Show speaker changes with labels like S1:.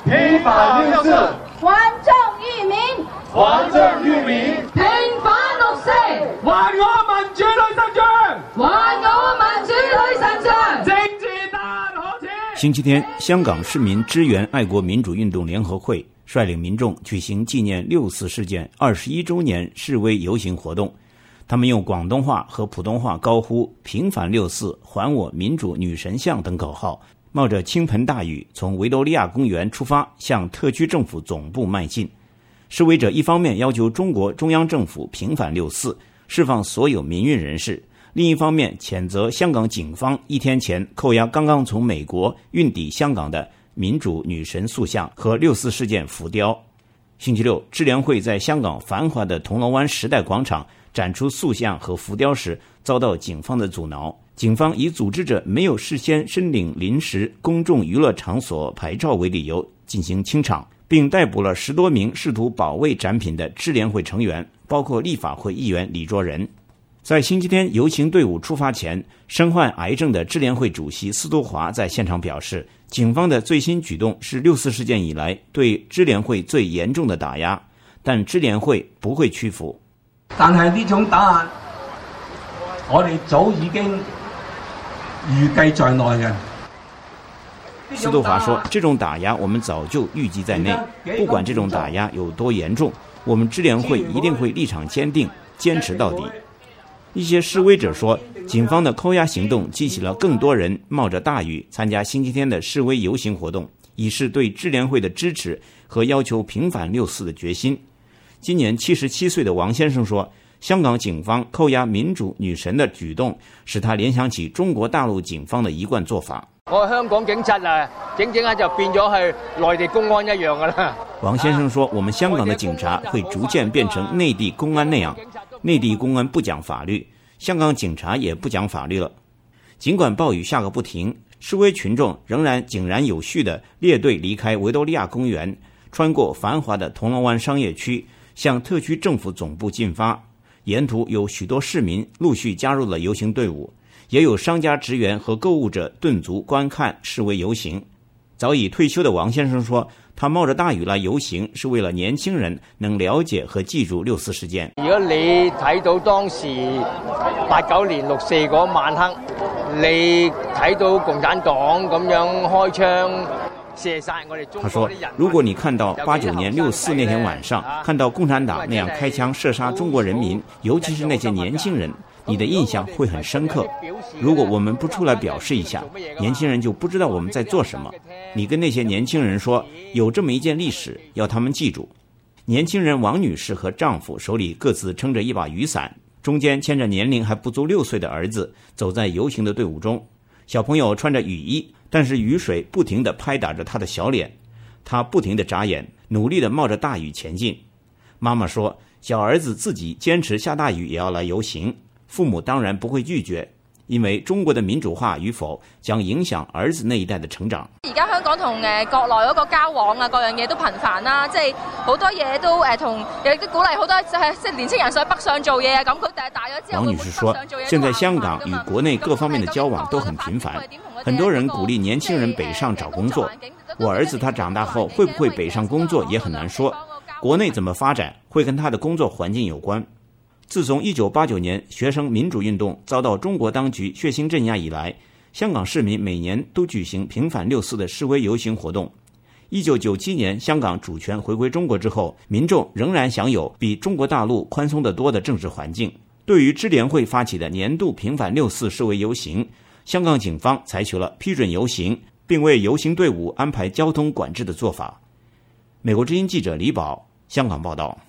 S1: 平反六四，
S2: 还政於民，
S1: 還政於民，
S2: 平反六四，
S1: 還我民主女神像，
S2: 還我民主女神像。
S1: 政治大可耻。
S3: 星期天，香港市民支援爱国民主运动联合会率领民众举行纪念六四事件21周年示威游行活动。他们用广东话和普通话高呼“平反六四，还我民主女神像”等口号，冒着倾盆大雨从维多利亚公园出发，向特区政府总部迈进。示威者一方面要求中国中央政府平反六四，释放所有民运人士，另一方面谴责香港警方一天前扣押刚刚从美国运抵香港的民主女神塑像和六四事件浮雕。星期六，支联会在香港繁华的铜锣湾时代广场展出塑像和浮雕时，遭到警方的阻挠。警方以组织者没有事先申领临时公众娱乐场所牌照为理由进行清场，并逮捕了10多名试图保卫展品的支联会成员，包括立法会议员李卓人。在星期天游行队伍出发前，身患癌症的支联会主席司徒华在现场表示，警方的最新举動是六四事件以來對支聯會最嚴重的打壓，但支聯會不會屈服。
S4: 但係呢種打壓，我哋早已經預計在內嘅。
S3: 司徒華說，這種打壓我們早就預計在內，不管這種打壓有多嚴重，我們支聯會一定會立場堅定，堅持到底。一些示威者說，警方的扣押行動激起了更多人冒着大雨參加星期天的示威遊行活動，以示對支聯會的支持和要求平反六四的決心。今年77歲的王先生說，香港警方扣押民主女神的舉動使他聯想起中國大陸警方的一貫做法。
S5: 我香港警察啊，整下就變咗係內地公安一樣噶啦。
S3: 王先生說，我們香港的警察會逐漸變成內地公安那樣，內地公安不講法律，香港警察也不講法律了。儘管暴雨下個不停，示威群眾仍然井然有序地列隊離開維多利亞公園，穿過繁華的銅鑼灣商業區，向特區政府總部進發。沿途有許多市民陸續加入了遊行隊伍，也有商家職員和購物者頓足觀看示威遊行。早已退休的王先生說，他冒着大雨來遊行是為了年輕人能了解和記住六四事件。
S5: 如果你睇到當時89年六四嗰晚黑，你睇到共產黨咁樣開槍射殺我哋中國啲人。他說，如果你看到89年64那天晚上，看到共產黨那樣開槍射殺中國人民，尤其是那些年輕人，你的印象會很深刻。如果我們不出來表示一下，年輕人就不知道我們在做什麼。你跟那些年輕人說，有這麼一件歷史，要他們記住。年輕人王女士和丈夫手裡各自撐着一把雨傘，中間牽着年齡還不足6歲的兒子，走在遊行的隊伍中。小朋友穿着雨衣，但是雨水不停地拍打着他的小臉，他不停地眨眼，努力地冒着大雨前進。媽媽說，小兒子自己堅持下大雨也要來遊行，父母當然不會拒絕，因為中國的民主化與否將影響兒子那一代的成長。
S6: 而家香港同國內嗰個交往啊，各樣嘢都頻繁啦，即係好多嘢都同有啲鼓勵好多即係年輕人上北上做嘢啊，咁佢大咗之後。
S3: 王女士說，現在香港與國內各方面的交往都很頻繁，很多人鼓勵年輕人北上找工作。我兒子他長大後會不會北上工作也很難說，國內怎麼發展會跟他的工作環境有關。自從1989年學生民主運動遭到中國當局血腥鎮壓以來，香港市民每年都舉行平反六四的示威遊行活動。1997年香港主權回歸中國之後，民眾仍然享有比中國大陸寬鬆得多的政治環境。對於支聯會發起的年度平反六四示威遊行，香港警方採取了批准遊行並為遊行隊伍安排交通管制的做法。美國之音記者李寶香港報道。